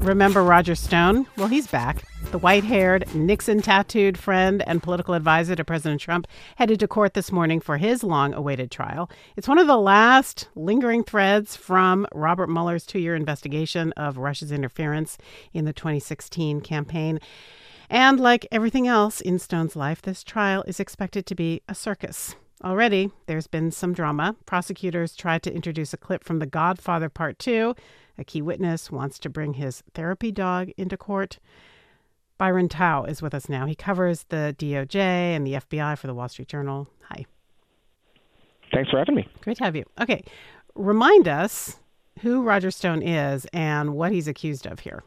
Remember Roger Stone? Well, he's back. The white-haired, Nixon-tattooed friend and political advisor to President Trump headed to court this morning for his long-awaited trial. It's one of the last lingering threads from Robert Mueller's 2-year investigation of Russia's interference in the 2016 campaign. And like everything else in Stone's life, this trial is expected to be a circus. Already, there's been some drama. Prosecutors tried to introduce a clip from The Godfather Part 2. A key witness wants to bring his therapy dog into court. Byron Tao is with us now. He covers the DOJ and the FBI for the Wall Street Journal. Hi. Thanks for having me. Great to have you. Okay, remind us who Roger Stone is and what he's accused of here.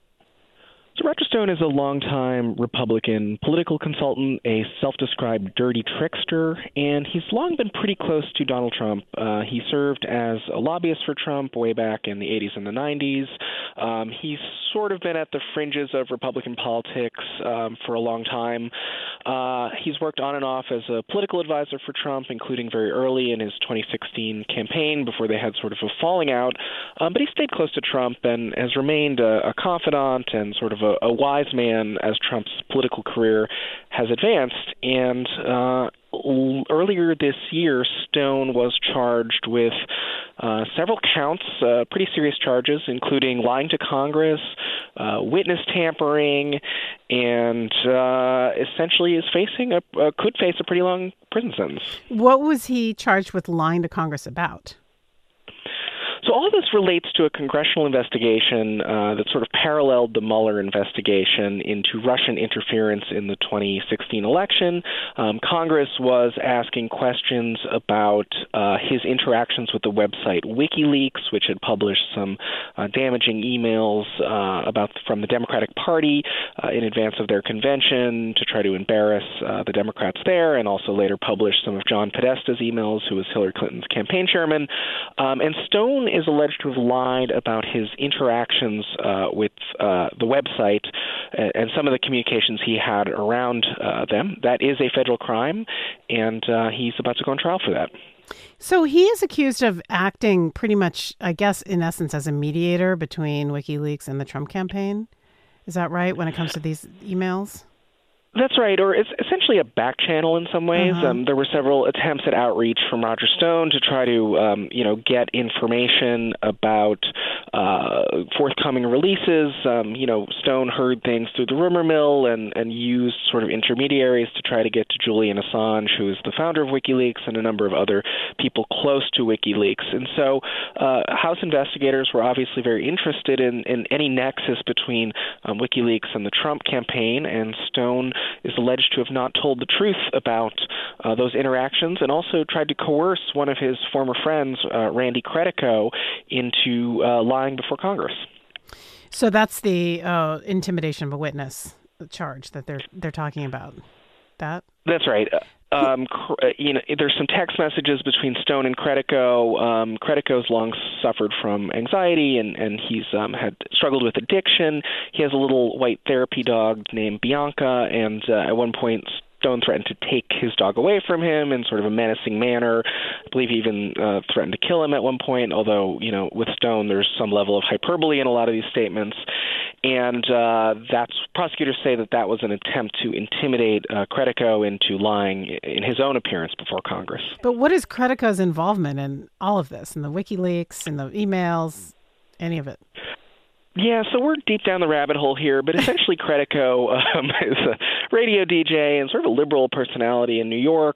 So Roger Stone is a longtime Republican political consultant, a self-described dirty trickster, and he's long been pretty close to Donald Trump. He served as a lobbyist for Trump way back in the 80s and the 90s. He's sort of been at the fringes of Republican politics for a long time. He's worked on and off as a political advisor for Trump, including very early in his 2016 campaign before they had sort of a falling out. But he stayed close to Trump and has remained a confidant and sort of a wise man as Trump's political career has advanced. And earlier this year, Stone was charged with several counts, pretty serious charges, including lying to Congress, witness tampering, and essentially could face a pretty long prison sentence. What was he charged with lying to Congress about? So all this relates to a congressional investigation that sort of paralleled the Mueller investigation into Russian interference in the 2016 election. Congress was asking questions about his interactions with the website WikiLeaks, which had published some damaging emails from the Democratic Party in advance of their convention to try to embarrass the Democrats there, and also later published some of John Podesta's emails, who was Hillary Clinton's campaign chairman. And Stone is alleged to have lied about his interactions with the website and some of the communications he had around them. That is a federal crime, and he's about to go on trial for that. So he is accused of acting pretty much, I guess, in essence, as a mediator between WikiLeaks and the Trump campaign. Is that right when it comes to these emails? That's right, or it's essentially a back channel in some ways. There were several attempts at outreach from Roger Stone to try to, get information about forthcoming releases. Stone heard things through the rumor mill and used sort of intermediaries to try to get to Julian Assange, who is the founder of WikiLeaks, and a number of other people close to WikiLeaks. And so House investigators were obviously very interested in any nexus between WikiLeaks and the Trump campaign, and Stone is alleged to have not told the truth about those interactions, and also tried to coerce one of his former friends, Randy Credico, into lying before Congress. So that's the intimidation of a witness charge that they're talking about. That? That's right. There's some text messages between Stone and Credico. Credico's long suffered from anxiety, and he's had struggled with addiction. He has a little white therapy dog named Bianca, and at one point Stone threatened to take his dog away from him in sort of a menacing manner. I believe he even threatened to kill him at one point, although, with Stone, there's some level of hyperbole in a lot of these statements. And prosecutors say that was an attempt to intimidate Credico into lying in his own appearance before Congress. But what is Credico's involvement in all of this, in the WikiLeaks, in the emails, any of it? Yeah, so we're deep down the rabbit hole here, but essentially Credico is a radio DJ and sort of a liberal personality in New York.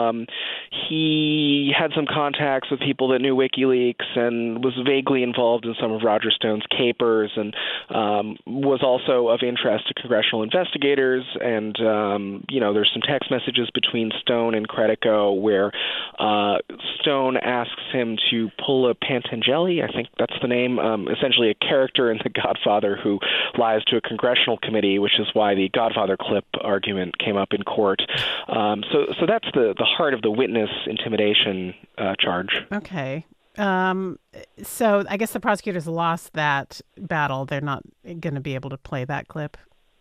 He had some contacts with people that knew WikiLeaks and was vaguely involved in some of Roger Stone's capers, and was also of interest to congressional investigators. And, there's some text messages between Stone and Credico where Stone asks him to pull a Pantangeli, I think that's the name, essentially a character in The Godfather who lies to a congressional committee, which is why the Godfather clip argument came up in court. So that's the heart of the witness intimidation charge. Okay. So I guess the prosecutors lost that battle. They're not going to be able to play that clip.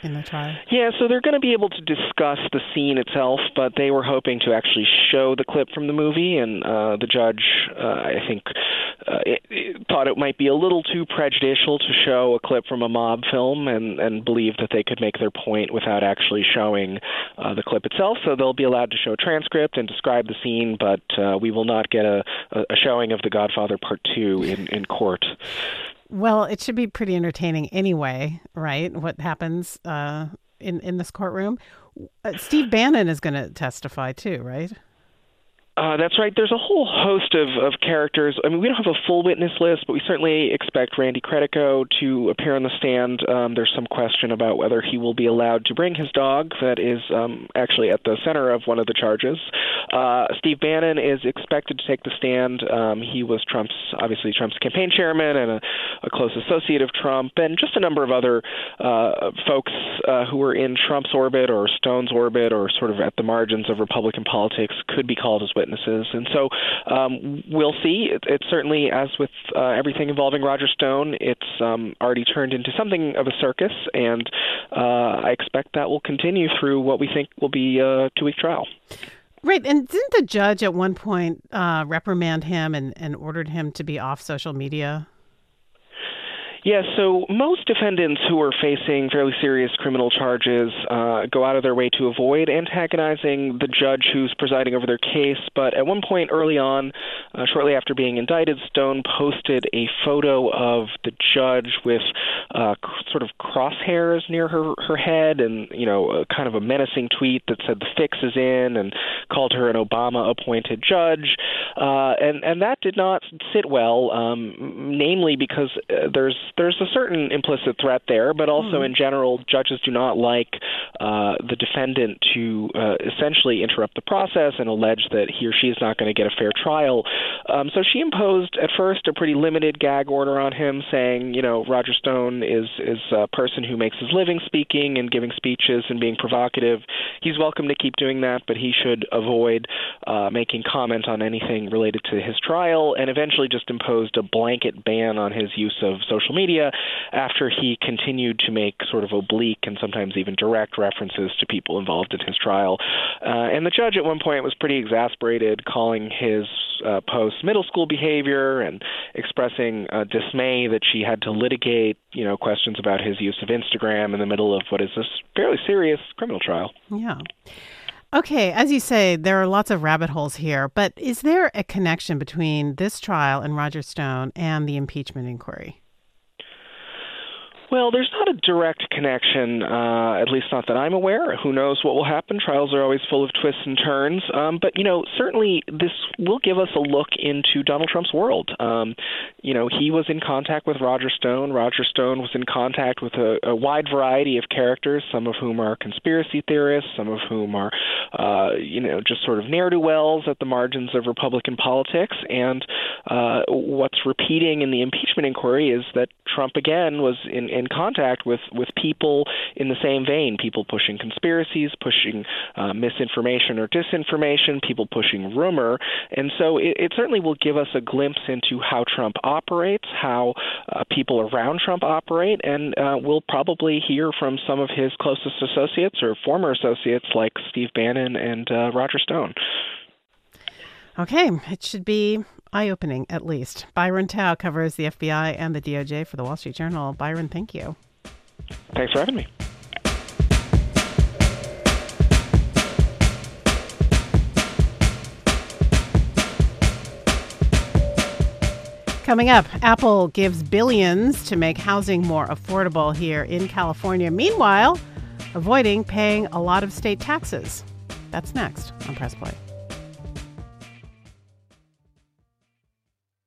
in the trial? Yeah, so they're going to be able to discuss the scene itself, but they were hoping to actually show the clip from the movie, and the judge, I think, thought it might be a little too prejudicial to show a clip from a mob film and believed that they could make their point without actually showing the clip itself. So they'll be allowed to show a transcript and describe the scene, but we will not get a showing of The Godfather Part 2 in court. Well, it should be pretty entertaining anyway, right? What happens in this courtroom. Steve Bannon is going to testify too, right? That's right. There's a whole host of characters. I mean, we don't have a full witness list, but we certainly expect Randy Credico to appear on the stand. There's some question about whether he will be allowed to bring his dog that is actually at the center of one of the charges. Steve Bannon is expected to take the stand. He was Trump's campaign chairman and a close associate of Trump, and just a number of other folks who were in Trump's orbit or Stone's orbit or sort of at the margins of Republican politics could be called as witnesses. And so we'll see. It's certainly, as with everything involving Roger Stone, it's already turned into something of a circus, and I expect that will continue through what we think will be a 2-week trial. Right. And didn't the judge at one point reprimand him and ordered him to be off social media? Yeah, so most defendants who are facing fairly serious criminal charges go out of their way to avoid antagonizing the judge who's presiding over their case. But at one point early on, shortly after being indicted, Stone posted a photo of the judge with sort of crosshairs near her head and, kind of a menacing tweet that said the fix is in and called her an Obama-appointed judge. And that did not sit well, namely because there's a certain implicit threat there, but also in general, judges do not like the defendant to essentially interrupt the process and allege that he or she is not going to get a fair trial. So she imposed at first a pretty limited gag order on him, saying, Roger Stone is a person who makes his living speaking and giving speeches and being provocative. He's welcome to keep doing that, but he should avoid making comment on anything related to his trial, and eventually just imposed a blanket ban on his use of social media after he continued to make sort of oblique and sometimes even direct references to people involved in his trial. And the judge at one point was pretty exasperated, calling his post middle school behavior and expressing dismay that she had to litigate, questions about his use of Instagram in the middle of what is this fairly serious criminal trial. Yeah. Okay, as you say, there are lots of rabbit holes here, but is there a connection between this trial and Roger Stone and the impeachment inquiry? Well, there's not a direct connection, at least not that I'm aware. Who knows what will happen? Trials are always full of twists and turns. But, certainly this will give us a look into Donald Trump's world. He was in contact with Roger Stone. Roger Stone was in contact with a wide variety of characters, some of whom are conspiracy theorists, some of whom are, just sort of ne'er-do-wells at the margins of Republican politics. And what's repeating in the impeachment inquiry is that Trump, again, was in contact with people in the same vein, people pushing conspiracies, pushing misinformation or disinformation, people pushing rumor. And so it certainly will give us a glimpse into how Trump operates, how people around Trump operate, and we'll probably hear from some of his closest associates or former associates like Steve Bannon and Roger Stone. Okay, it should be eye-opening, at least. Byron Tao covers the FBI and the DOJ for the Wall Street Journal. Byron, thank you. Thanks for having me. Coming up, Apple gives billions to make housing more affordable here in California. Meanwhile, avoiding paying a lot of state taxes. That's next on Press Play.